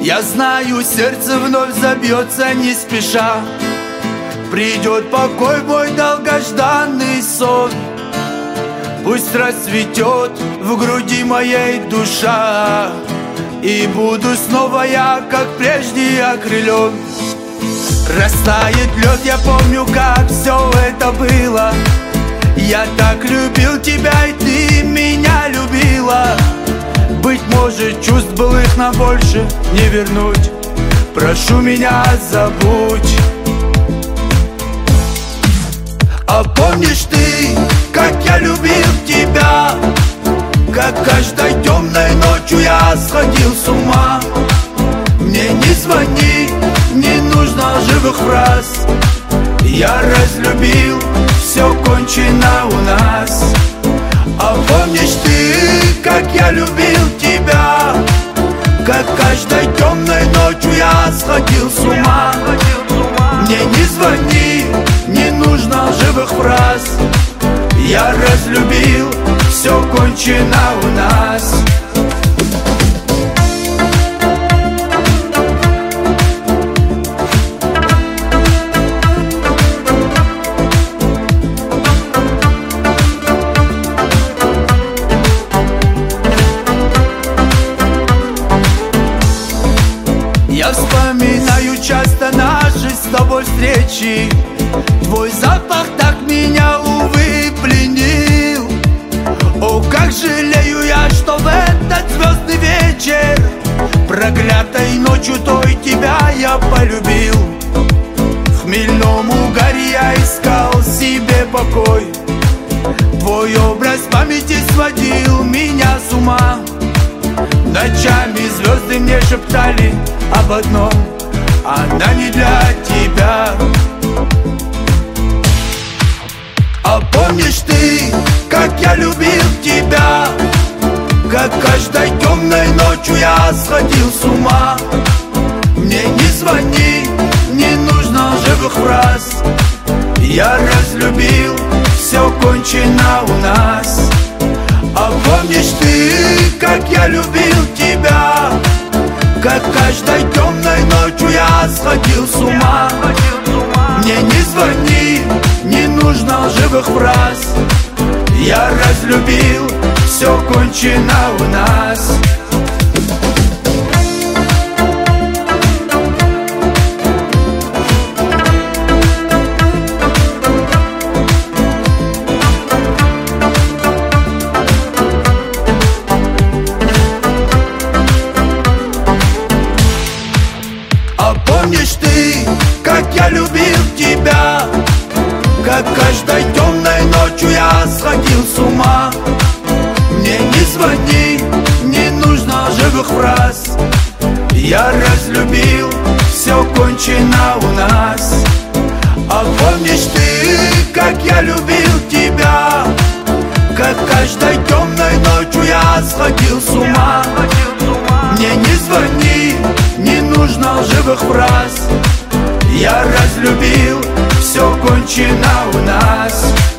Я знаю, сердце вновь забьется не спеша. Придет покой, мой долгожданный сон. Пусть расцветет в груди моей душа, и буду снова я, как прежде, окрылен. Растает лед, я помню, как все это было. Я так любил тебя, и ты меня любила. Быть может, чувств былых нам больше не вернуть. Прошу меня, забудь. А помнишь ты, как я любил тебя? Как каждой темной ночью я сходил с ума. Мне не звони, не нужно живых фраз. Я разлюбил, все кончено у нас. А помнишь ты, как я любил тебя? Как каждой темной ночью я сходил с ума. Мне не звони, не нужно живых фраз. Я разлюбил, все кончено у нас. Я вспоминаю часто наши с тобой встречи. Твой запах так меня, увы, пленил. О, как жалею я, что в этот звездный вечер, проклятой ночью той, тебя я полюбил. В хмельном угаре я искал себе покой. Твой образ памяти сводил меня с ума. Ночами звезды мне шептали об одном: она не для тебя. А помнишь ты, как я любил тебя? Как каждой темной ночью я сходил с ума. Мне не звони, не нужно живых фраз. Я разлюбил, все кончено у нас. А помнишь ты, как я любил тебя? Как каждой темной ночью я сходил с ума. Мне не звони, не нужно живых фраз. Я разлюбил, все кончено у нас. А помнишь ты, как я любил тебя? Как каждой темной ночью я сходил с ума. Мне не звони, не нужно живых фраз. Я разлюбил, все кончено у нас. А помнишь ты, как я любил тебя? Как каждой темной ночью я сходил с ума. Мне не звони, не нужно живых фраз. Я разлюбил, все кончено у нас.